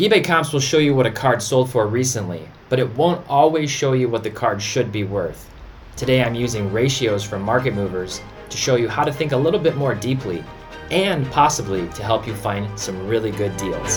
eBay Comps will show you what a card sold for recently, but it won't always show you what the card should be worth. Today I'm using ratios from Market Movers to show you how to think a little bit more deeply and possibly to help you find some really good deals.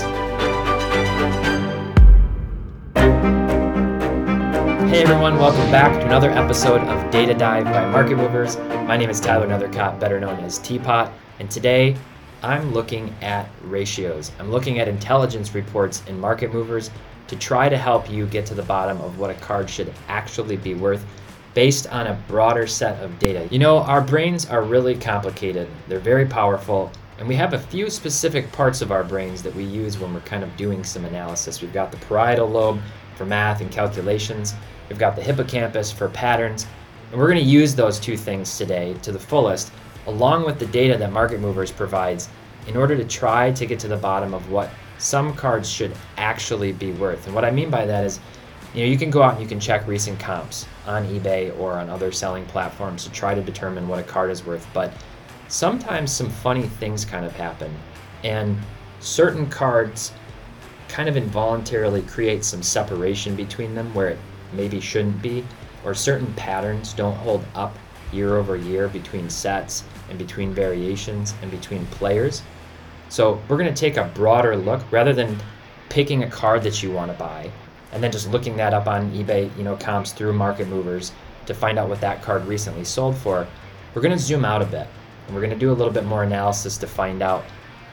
Hey everyone, welcome back to another episode of Data Dive by Market Movers. My name is Tyler Nethercott, better known as Teapot, and today I'm looking at ratios. I'm looking at intelligence reports in Market Movers to try to help you get to the bottom of what a card should actually be worth based on a broader set of data. You know, our brains are really complicated. They're very powerful, and we have a few specific parts of our brains that we use when we're kind of doing some analysis. We've got the parietal lobe for math and calculations. We've got the hippocampus for patterns, and we're going to use those two things today to the fullest, along with the data that Market Movers provides in order to try to get to the bottom of what some cards should actually be worth. And what I mean by that is, you can go out and you can check recent comps on eBay or on other selling platforms to try to determine what a card is worth, but sometimes some funny things kind of happen, and certain cards kind of involuntarily create some separation between them where it maybe shouldn't be, or certain patterns don't hold up year over year between sets and between variations and between players. So we're going to take a broader look rather than picking a card that you want to buy and then just looking that up on eBay, comps through Market Movers to find out what that card recently sold for. We're going to zoom out a bit and we're going to do a little bit more analysis to find out,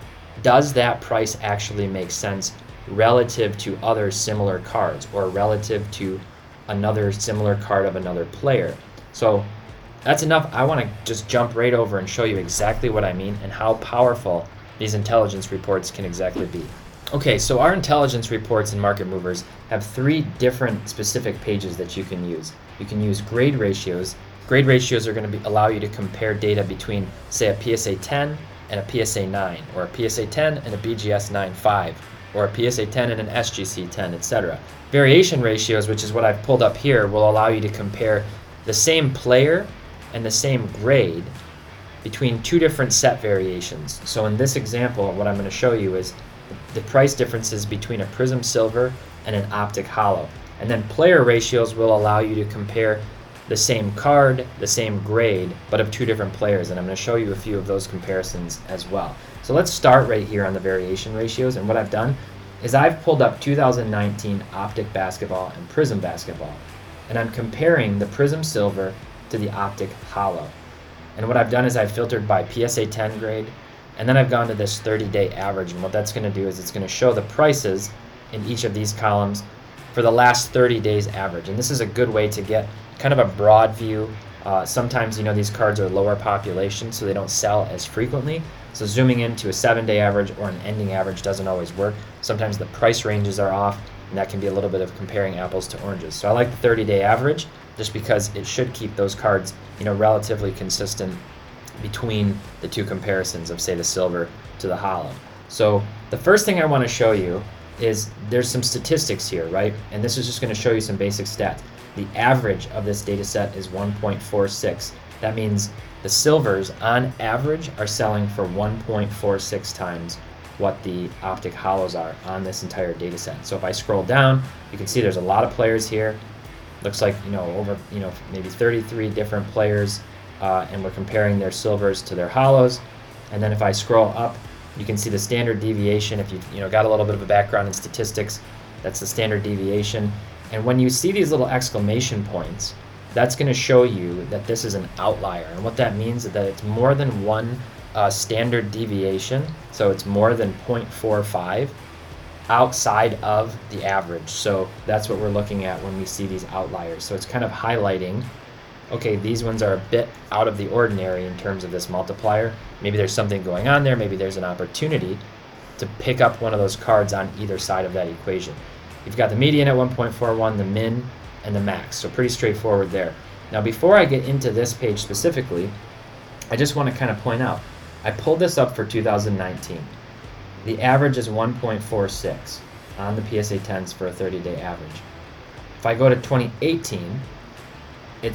does that price actually make sense relative to other similar cards or relative to another similar card of another player? So that's enough. I want to just jump right over and show you exactly what I mean and how powerful these intelligence reports can exactly be. Okay, so our intelligence reports in Market Movers have three different specific pages that you can use. You can use grade ratios. Grade ratios are going to allow you to compare data between, say, a PSA 10 and a PSA 9, or a PSA 10 and a BGS 9.5, or a PSA 10 and an SGC 10, etc. Variation ratios, which is what I've pulled up here, will allow you to compare the same player and the same grade between two different set variations. So in this example, what I'm going to show you is the price differences between a Prism Silver and an Optic Holo. And then player ratios will allow you to compare the same card, the same grade, but of two different players. And I'm going to show you a few of those comparisons as well. So let's start right here on the variation ratios. And what I've done is I've pulled up 2019 Optic Basketball and Prism Basketball. And I'm comparing the Prism Silver to the Optic Holo. And what I've done is I've filtered by PSA 10 grade, and then I've gone to this 30-day average. And what that's going to do is it's going to show the prices in each of these columns for the last 30 days average. And this is a good way to get kind of a broad view. Sometimes, these cards are lower population, so they don't sell as frequently. So zooming into a 7-day average or an ending average doesn't always work. Sometimes the price ranges are off, and that can be a little bit of comparing apples to oranges. So I like the 30-day average just because it should keep those cards, relatively consistent between the two comparisons of, say, the silver to the holo. So the first thing I want to show you is there's some statistics here, right? And this is just going to show you some basic stats. The average of this data set is 1.46. That means the silvers on average are selling for 1.46 times what the Optic Holos are on this entire data set. So if I scroll down, you can see there's a lot of players here. Looks like, over, maybe 33 different players, and we're comparing their silvers to their holos. And then if I scroll up, you can see the standard deviation. If you've got a little bit of a background in statistics, that's the standard deviation. And when you see these little exclamation points, that's going to show you that this is an outlier. And what that means is that it's more than one standard deviation, so it's more than 0.45 outside of the average. So that's what we're looking at when we see these outliers. So it's kind of highlighting, okay, these ones are a bit out of the ordinary in terms of this multiplier. Maybe there's something going on there. Maybe there's an opportunity to pick up one of those cards on either side of that equation. You've got the median at 1.41, the min, and the max. So pretty straightforward there. Now, before I get into this page specifically, I just want to kind of point out, I pulled this up for 2019. The average is 1.46 on the PSA 10s for a 30-day average. If I go to 2018, it's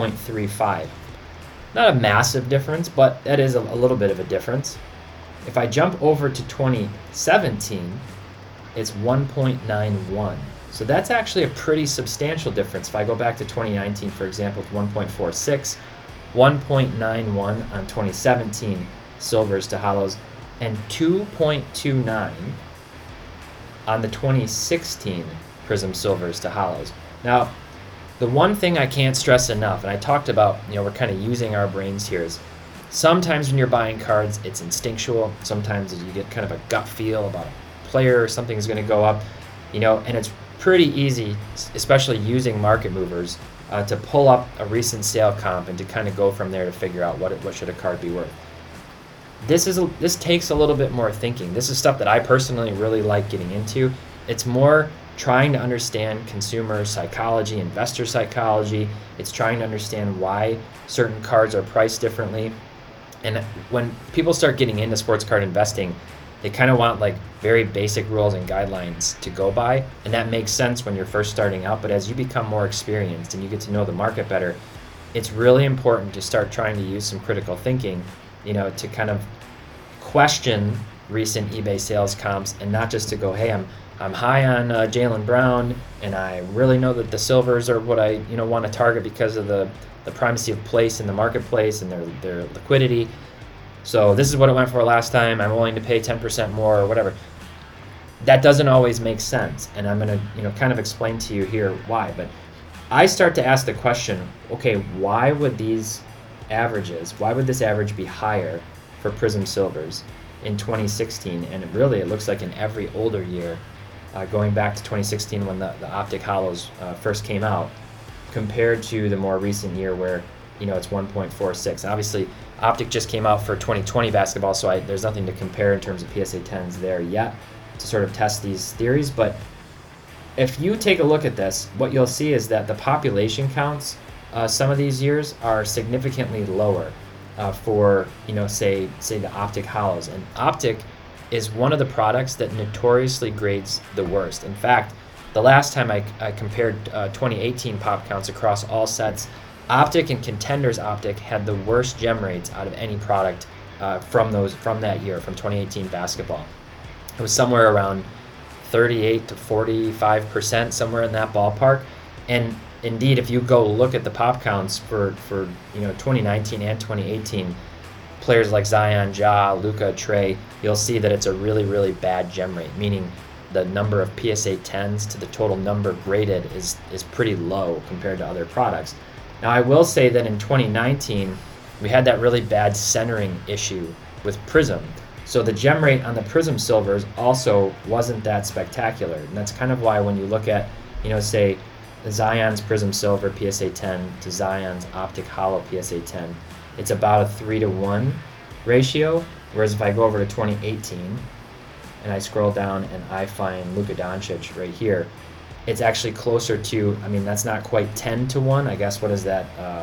1.35. Not a massive difference, but that is a little bit of a difference. If I jump over to 2017, it's 1.91. So that's actually a pretty substantial difference. If I go back to 2019, for example, it's 1.46, 1.91 on 2017 silvers to hollows, and 2.29 on the 2016 Prism silvers to hollows. Now, the one thing I can't stress enough, and I talked about, we're kind of using our brains here, is sometimes when you're buying cards, it's instinctual. Sometimes you get kind of a gut feel about a player or something's going to go up, and it's pretty easy, especially using market movers, to pull up a recent sale comp and to kind of go from there to figure out what should a card be worth. This takes a little bit more thinking. This is stuff that I personally really like getting into. It's more trying to understand consumer psychology, investor psychology. It's trying to understand why certain cards are priced differently. And when people start getting into sports card investing, they kind of want like very basic rules and guidelines to go by. And that makes sense when you're first starting out. But as you become more experienced and you get to know the market better, it's really important to start trying to use some critical thinking, to kind of question recent eBay sales comps, and not just to go, hey, I'm high on Jaylen Brown, and I really know that the silvers are what I want to target because of the primacy of place in the marketplace and their liquidity. So this is what it went for last time. I'm willing to pay 10% more or whatever. That doesn't always make sense, and I'm going to kind of explain to you here why. But I start to ask the question, okay, why would this average be higher for Prism silvers in 2016? And it looks like in every older year, going back to 2016 when the Optic Hollows first came out, compared to the more recent year where it's 1.46. Obviously, Optic just came out for 2020 basketball, so there's nothing to compare in terms of PSA 10s there yet to sort of test these theories. But if you take a look at this, what you'll see is that the population counts some of these years are significantly lower for say the Optic Hollows. And Optic is one of the products that notoriously grades the worst. In fact, the last time I compared 2018 pop counts across all sets, Optic and Contenders Optic had the worst gem rates out of any product from that year, from 2018 basketball. It was somewhere around 38 to 45%, somewhere in that ballpark. And indeed, if you go look at the pop counts for 2019 and 2018, players like Zion, Ja, Luka, Trey, you'll see that it's a really, really bad gem rate, meaning the number of PSA 10s to the total number graded is pretty low compared to other products. Now, I will say that in 2019, we had that really bad centering issue with Prism. So the gem rate on the Prism silvers also wasn't that spectacular. And that's kind of why when you look at, say, Zion's Prism silver PSA 10 to Zion's Optic Hollow PSA 10, it's about a 3-to-1 ratio. Whereas if I go over to 2018 and I scroll down and I find Luka Doncic right here, it's actually closer to, that's not quite 10-to-1. I guess, what is that,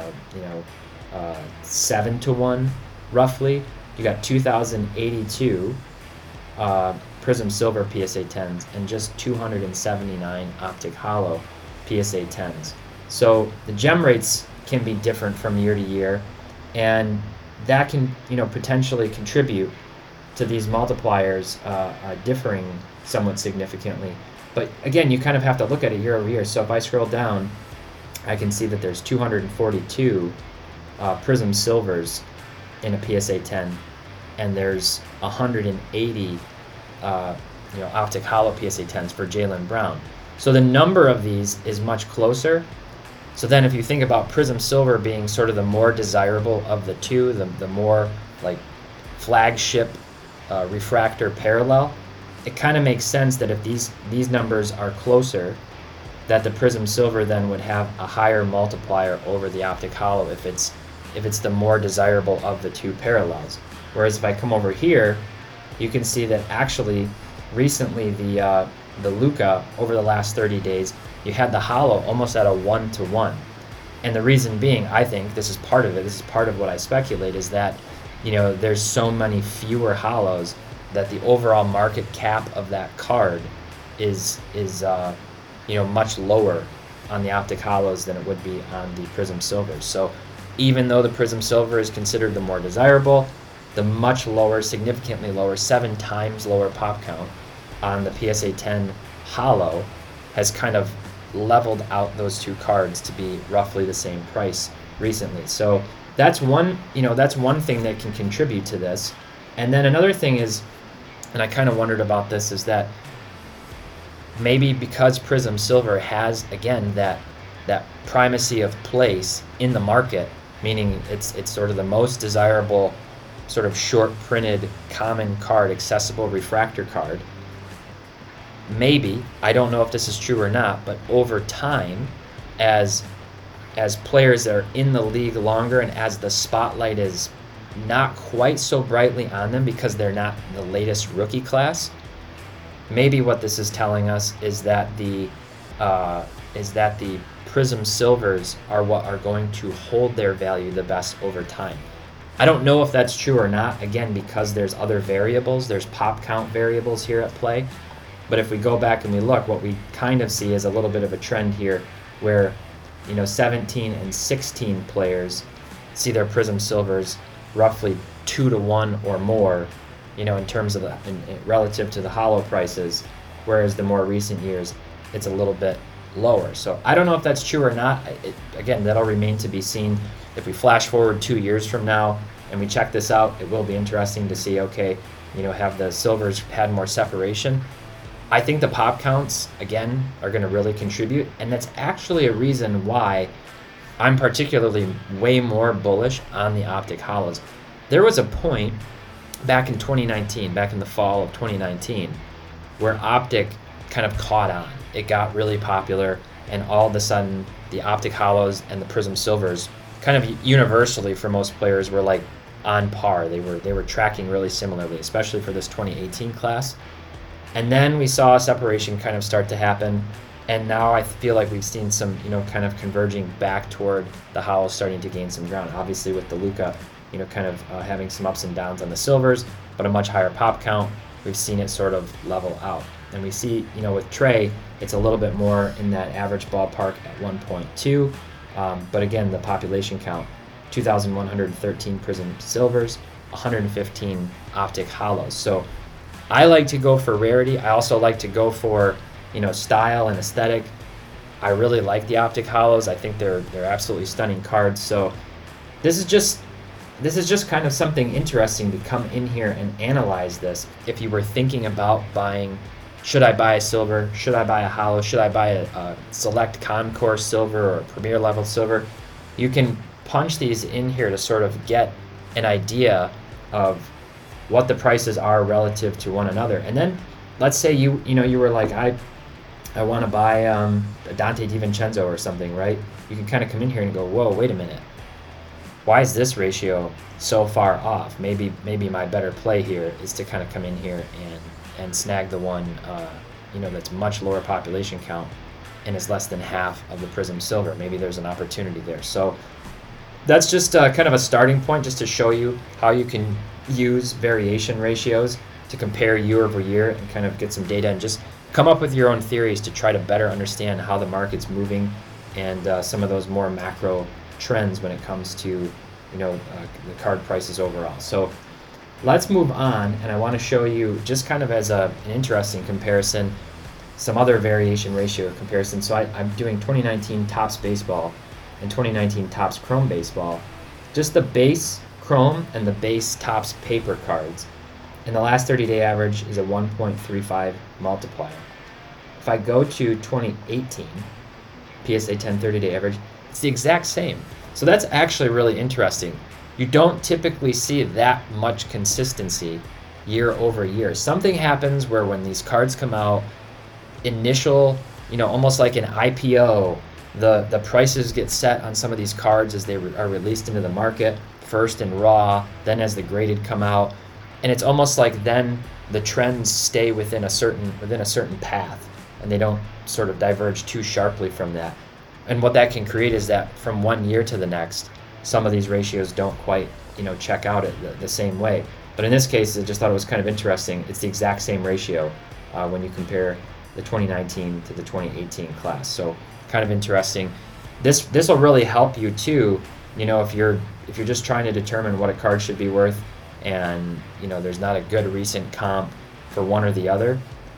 7-to-1 roughly. You got 2,082 Prism Silver PSA 10s and just 279 Optic Hollow PSA 10s. So the gem rates can be different from year to year, and that can potentially contribute to these multipliers differing somewhat significantly. But again, you kind of have to look at it year over year. So if I scroll down, I can see that there's 242 Prism Silvers in a PSA 10, and there's 180 Optic Hollow PSA 10s for Jaylen Brown. So the number of these is much closer. So then if you think about Prism Silver being sort of the more desirable of the two, the more like flagship refractor parallel, it kind of makes sense that if these numbers are closer, that the Prism Silver then would have a higher multiplier over the Optic Hollow if it's the more desirable of the two parallels. Whereas if I come over here, you can see that actually recently the Luka, over the last 30 days, you had the Hollow almost at a 1-to-1. And the reason being, I think this is part of it, this is part of what I speculate, is that there's so many fewer Hollows that the overall market cap of that card is much lower on the Optic Hollows than it would be on the Prism Silvers. So even though the Prism Silver is considered the more desirable, the much lower, significantly lower, 7 times lower pop count on the PSA 10 Holo has kind of leveled out those two cards to be roughly the same price recently. So that's one thing that can contribute to this. And then another thing is, and I kind of wondered about this, is that maybe because Prizm Silver has, again, that primacy of place in the market, meaning it's sort of the most desirable sort of short printed common card, accessible refractor card. Maybe, I don't know if this is true or not, but over time, as players are in the league longer and as the spotlight is not quite so brightly on them because they're not the latest rookie class, maybe what this is telling us is that the Prizm Silvers are what are going to hold their value the best over time. I don't know if that's true or not, again, because there's other variables. There's pop count variables here at play. But if we go back and we look, what we kind of see is a little bit of a trend here where 17 and 16 players see their Prizm Silvers roughly 2-to-1 or more, in terms of relative to the Holo prices, whereas the more recent years, it's a little bit lower. So I don't know if that's true or not. Again, that'll remain to be seen. If we flash forward 2 years from now and we check this out, it will be interesting to see, okay, have the silvers had more separation? I think the pop counts, again, are going to really contribute, and that's actually a reason why I'm particularly way more bullish on the Optic Holos. There was a point back in 2019, back in the fall of 2019, where Optic kind of caught on. It got really popular, and all of a sudden, the Optic Holos and the Prizm Silvers kind of universally for most players were like on par. They were tracking really similarly, especially for this 2018 class. And then we saw a separation kind of start to happen, and now I feel like we've seen some, kind of converging back toward the Holos starting to gain some ground. Obviously with the Luka, kind of having some ups and downs on the silvers, but a much higher pop count. We've seen it sort of level out. And we see, with Trey, it's a little bit more in that average ballpark at 1.2. But again, the population count, 2,113 Prizm Silvers, 115 Optic Holos. So I like to go for rarity. I also like to go for, style and aesthetic. I really like the Optic Holos. I think they're absolutely stunning cards. So this is just kind of something interesting to come in here and analyze this. If you were thinking about buying, should I buy a silver? Should I buy a Holo? Should I buy a select Concourse silver or a premier level silver? You can punch these in here to sort of get an idea of what the prices are relative to one another. And then let's say you were like, I want to buy a Dante DiVincenzo or something, right? You can kind of come in here and go, whoa, wait a minute. Why is this ratio so far off? Maybe my better play here is to kind of come in here and snag the one that's much lower population count and is less than half of the Prizm Silver. Maybe there's an opportunity there. So that's just kind of a starting point, just to show you how you can use variation ratios to compare year over year and kind of get some data and just come up with your own theories to try to better understand how the market's moving and some of those more macro trends when it comes to the card prices overall. So let's move on, and I want to show you, just kind of as an interesting comparison, some other variation ratio comparison. So I'm doing 2019 Topps Baseball and 2019 Topps Chrome Baseball, just the base Chrome and the base Topps paper cards, and the last 30-day average is a 1.35 multiplier. If I go to 2018 PSA 10 30-day average, it's the exact same. So that's actually really interesting. You don't typically see that much consistency year over year. Something happens where when these cards come out, initial, almost like an IPO, the prices get set on some of these cards as they are released into the market, first in raw, then as the graded come out, and it's almost like then the trends stay within a certain path, and they don't sort of diverge too sharply from that. And what that can create is that from one year to the next, some of these ratios don't quite, check out the same way. But in this case, I just thought it was kind of interesting. It's the exact same ratio when you compare the 2019 to the 2018 class. So kind of interesting. This will really help you too, if you're just trying to determine what a card should be worth, and there's not a good recent comp for one or the other.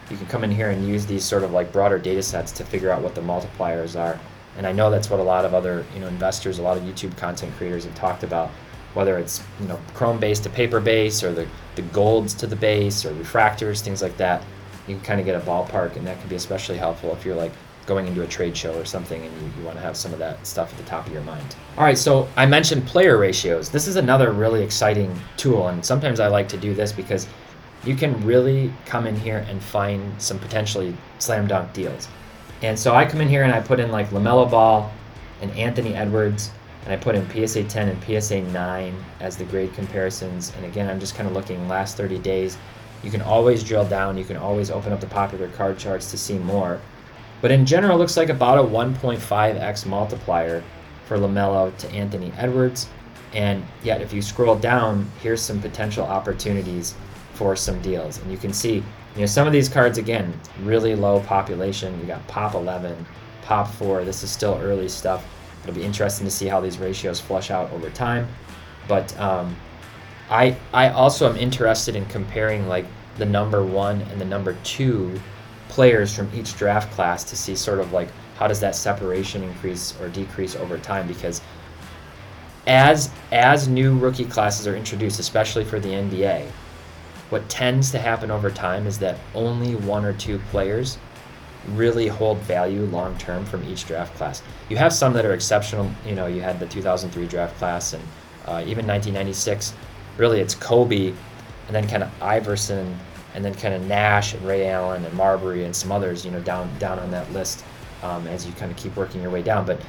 you can come in here and use these sort of like broader data sets to figure out what the multipliers are. And I know that's what a lot of other investors, a lot of YouTube content creators have talked about, whether it's chrome base to paper base, or the golds to the base, or refractors, things like that. You can kind of get a ballpark, and that can be especially helpful if you're like going into a trade show or something and you want to have some of that stuff at the top of your mind. All right, so I mentioned player ratios. This is another really exciting tool, and sometimes I like to do this because you can really come in here and find some potentially slam dunk deals. And so I come in here and I put in like LaMelo Ball and Anthony Edwards, and I put in PSA 10 and PSA 9 as the grade comparisons. And again, I'm just kind of looking last 30 days. You can always drill down. You can always open up the popular card charts to see more. But in general, it looks like about a 1.5x multiplier for LaMelo to Anthony Edwards. And yet, if you scroll down, here's some potential opportunities for some deals. And you can see, some of these cards, again, really low population. You got Pop 11, Pop 4. This is still early stuff. It'll be interesting to see how these ratios flush out over time. But I also am interested in comparing like the number 1 and the number 2 players from each draft class to see sort of like how does that separation increase or decrease over time, because as new rookie classes are introduced, especially for the NBA, what tends to happen over time is that only 1 or 2 players really hold value long term from each draft class. You have some that are exceptional. You had the 2003 draft class, and even 1996. Really, it's Kobe, and then kind of Iverson, and then kind of Nash and Ray Allen and Marbury and some others, down on that list as you kind of keep working your way down. But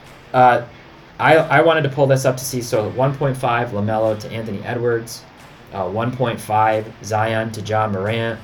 I wanted to pull this up to see, so 1.5 LaMelo to Anthony Edwards, 1.5 Zion to Ja Morant,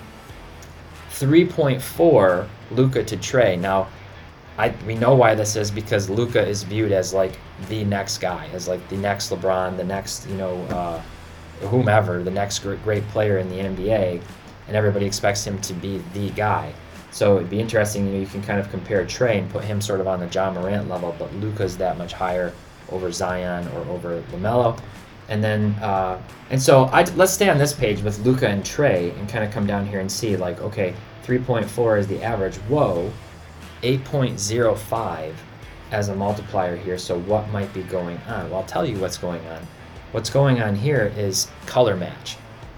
3.4 Luka to Trey. Now, we know why this is, because Luka is viewed as like the next guy, as like the next LeBron, the next whomever, the next great player in the NBA, and everybody expects him to be the guy. So it'd be interesting, you can kind of compare Trey and put him sort of on the Ja Morant level, but Luka's that much higher over Zion or over LaMelo. And then, let's stay on this page with Luka and Trey and kind of come down here and see, like, okay, 3.4 is the average. Whoa, 8.05 as a multiplier here. So what might be going on? Well, I'll tell you what's going on. What's going on here is color match.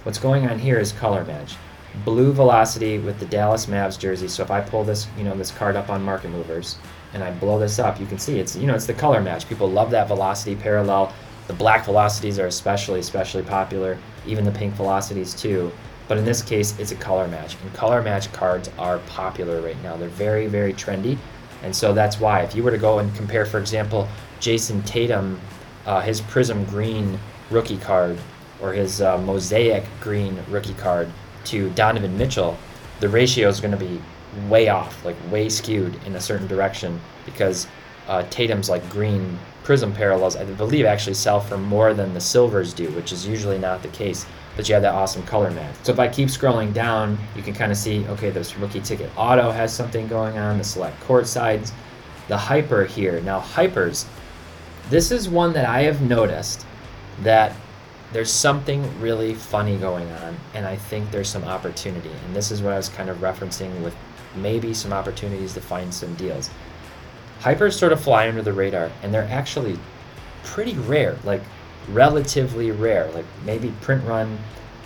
Blue velocity with the Dallas Mavs jersey. So if I pull this, this card up on Market Movers and I blow this up, you can see it's the color match. People love that velocity parallel. The black velocities are especially popular, even the pink velocities too. But in this case, it's a color match, and color match cards are popular right now. They're very, very trendy, and so that's why. If you were to go and compare, for example, Jason Tatum, his Prism Green rookie card, or his Mosaic Green rookie card, to Donovan Mitchell, the ratio is going to be way off, like way skewed in a certain direction, because Tatum's like green Prism parallels, I believe, actually sell for more than the silvers do, which is usually not the case, but you have that awesome color match. So if I keep scrolling down, you can kind of see, okay, this rookie ticket auto has something going on, the select court sides, the hyper here. Now hypers, this is one that I have noticed that there's something really funny going on, and I think there's some opportunity, and this is what I was kind of referencing with maybe some opportunities to find some deals. Hypers sort of fly under the radar, and they're actually pretty rare, like relatively rare, like maybe print run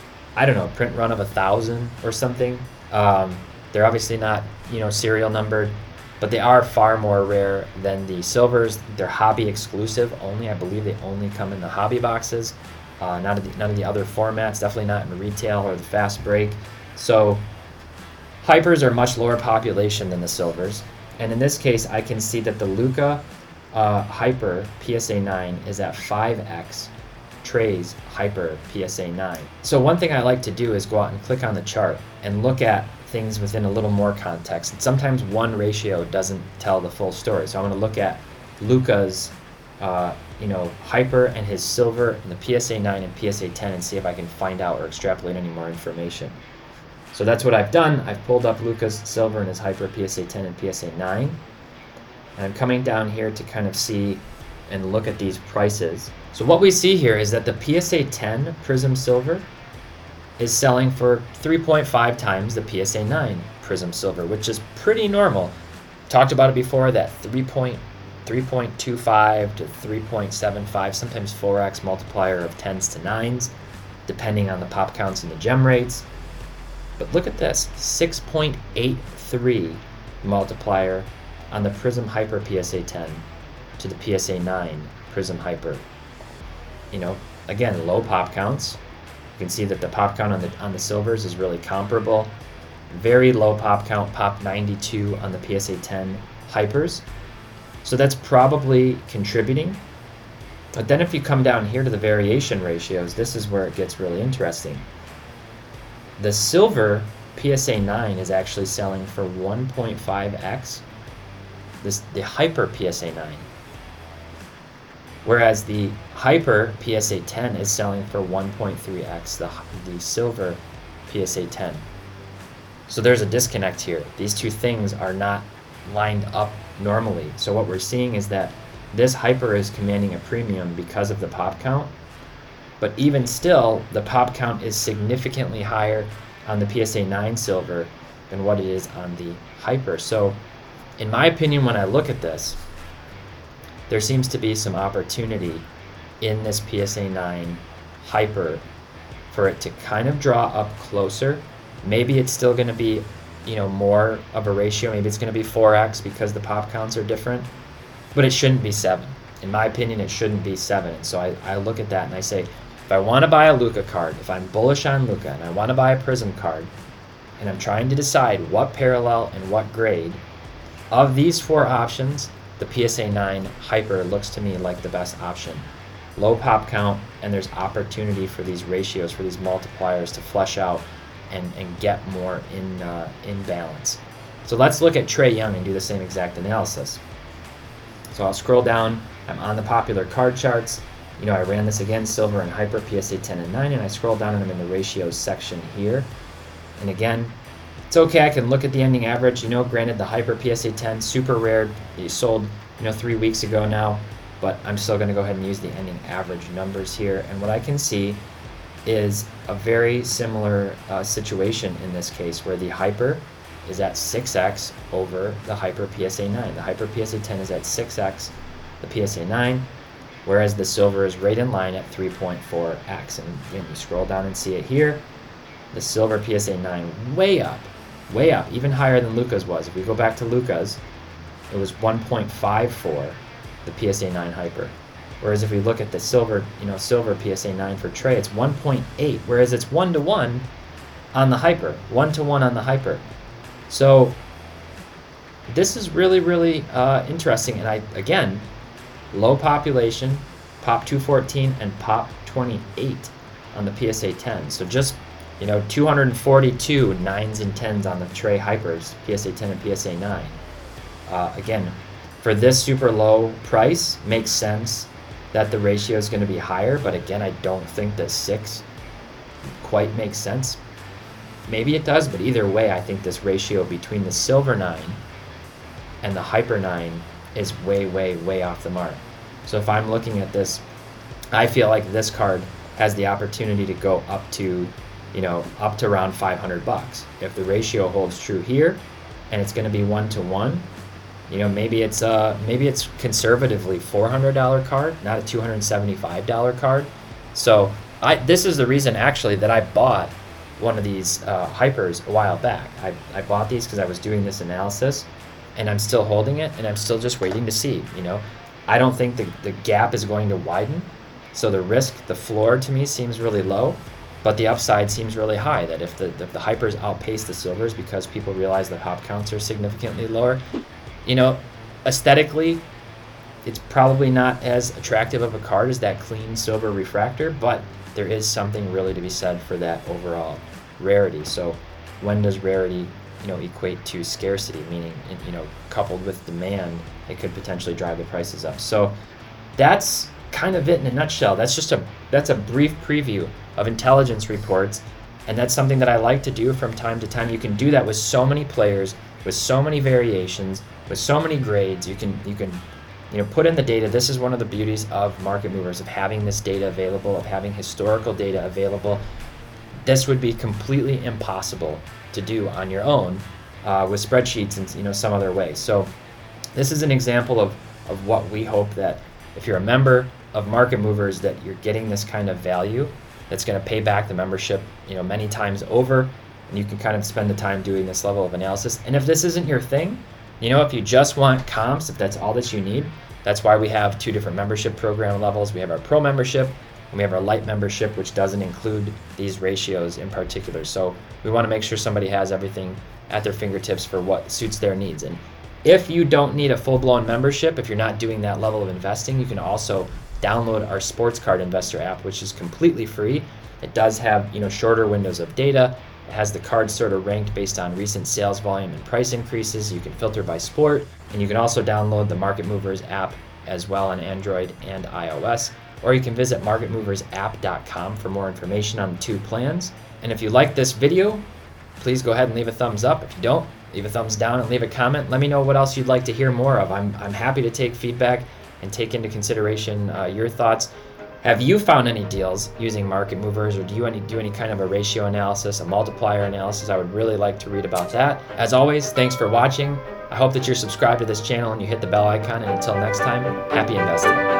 of 1,000 or something. They're obviously not, serial numbered, but they are far more rare than the silvers. They're hobby exclusive only. I believe they only come in the hobby boxes, none of the other formats, definitely not in retail or the fast break. So hypers are much lower population than the silvers. And in this case, I can see that the Luka Hyper PSA 9 is at 5x Trey's Hyper PSA 9. So one thing I like to do is go out and click on the chart and look at things within a little more context. And sometimes one ratio doesn't tell the full story. So I'm going to look at Luka's Hyper and his silver and the PSA 9 and PSA 10 and see if I can find out or extrapolate any more information. So that's what I've done. I've pulled up Luka's silver and his Hyper PSA 10 and PSA 9. And I'm coming down here to kind of see and look at these prices. So what we see here is that the PSA 10 Prism Silver is selling for 3.5 times the PSA 9 Prism Silver, which is pretty normal. Talked about it before, that 3.25 to 3.75, sometimes 4x multiplier of 10s to 9s, depending on the pop counts and the gem rates. But look at this, 6.83 multiplier on the Prism Hyper PSA 10 to the PSA 9 Prism Hyper. Again, low pop counts. You can see that the pop count on the silvers is really comparable. Very low pop count, pop 92 on the PSA 10 Hypers. So that's probably contributing. But then if you come down here to the variation ratios, this is where it gets really interesting. The silver PSA 9 is actually selling for 1.5x the Hyper PSA 9. Whereas the Hyper PSA 10 is selling for 1.3x the silver PSA 10. So there's a disconnect here. These two things are not lined up normally. So what we're seeing is that this Hyper is commanding a premium because of the pop count, but even still, the pop count is significantly higher on the PSA 9 silver than what it is on the Hyper. So in my opinion, when I look at this, there seems to be some opportunity in this PSA 9 Hyper for it to kind of draw up closer. Maybe it's still going to be, more of a ratio. Maybe it's going to be 4x because the pop counts are different, but it shouldn't be 7. In my opinion, it shouldn't be 7. And so I look at that and I say, if I want to buy a Luka card, if I'm bullish on Luka and I want to buy a Prism card, and I'm trying to decide what parallel and what grade, of these 4 options, the PSA 9 Hyper looks to me like the best option. Low pop count, and there's opportunity for these ratios, for these multipliers to flesh out and get more in balance. So let's look at Trae Young and do the same exact analysis. So I'll scroll down. I'm on the popular card charts. I ran this again, silver and Hyper, PSA 10 and 9, and I scroll down and I'm in the ratios section here. And again, it's okay, I can look at the ending average. Granted, the Hyper PSA 10, super rare. It sold, 3 weeks ago now, but I'm still going to go ahead and use the ending average numbers here. And what I can see is a very similar situation in this case, where the Hyper is at 6x over the Hyper PSA 9. The Hyper PSA 10 is at 6x the PSA 9, whereas the silver is right in line at 3.4x. And again, you scroll down and see it here. The silver PSA 9 way up, even higher than Luka's was. If we go back to Luka's, it was 1.54, the PSA 9 Hyper. Whereas if we look at the silver PSA 9 for Trae, it's 1.8, whereas it's 1-to-1 on the Hyper, 1-to-1 on the Hyper. So this is really, really interesting. And again, low population, pop 214 and pop 28 on the PSA 10. So just 242 9s and 10s on the Trae Hypers, PSA 10 and PSA 9. Again, for this super low price, makes sense that the ratio is going to be higher, but again, I don't think that 6 quite makes sense. Maybe it does, but either way, I think this ratio between the silver 9 and the Hyper 9 is way, way, way off the mark. So if I'm looking at this, I feel like this card has the opportunity to go up to around $500. If the ratio holds true here, and it's going to be 1-to-1, maybe it's conservatively $400 card, not a $275 card. So this is the reason actually that I bought one of these Hypers a while back. I bought these because I was doing this analysis, and I'm still holding it, and I'm still just waiting to see. I don't think the gap is going to widen, so the risk, the floor to me seems really low. But the upside seems really high, that if the Hypers outpace the silvers because people realize the pop counts are significantly lower, aesthetically, it's probably not as attractive of a card as that clean silver refractor, but there is something really to be said for that overall rarity. So when does rarity, equate to scarcity, meaning, coupled with demand, it could potentially drive the prices up. So that's kind of it in a nutshell. That's a brief preview of intelligence reports, and that's something that I like to do from time to time. You can do that with so many players, with so many variations, with so many grades. You can put in the data. This is one of the beauties of Market Movers, of having this data available, of having historical data available. This would be completely impossible to do on your own with spreadsheets and some other way. So this is an example of what we hope that if you're a member of Market Movers, that you're getting this kind of value that's going to pay back the membership many times over, and you can kind of spend the time doing this level of analysis. And if this isn't your thing, if you just want comps, if that's all that you need, that's why we have 2 different membership program levels. We have our Pro membership and we have our Lite membership, which doesn't include these ratios in particular. So we want to make sure somebody has everything at their fingertips for what suits their needs. And if you don't need a full-blown membership, if you're not doing that level of investing, you can also download our Sports Card Investor app, which is completely free. It does have shorter windows of data. It has the cards sort of ranked based on recent sales volume and price increases. You can filter by sport, and you can also download the Market Movers app as well on Android and iOS. Or you can visit marketmoversapp.com for more information on the 2 plans. And if you like this video, please go ahead and leave a thumbs up. If you don't, leave a thumbs down and leave a comment. Let me know what else you'd like to hear more of. I'm happy to take feedback and take into consideration your thoughts. Have you found any deals using Market Movers, or do you do any kind of a ratio analysis, a multiplier analysis? I would really like to read about that. As always, thanks for watching. I hope that you're subscribed to this channel and you hit the bell icon. And until next time, happy investing.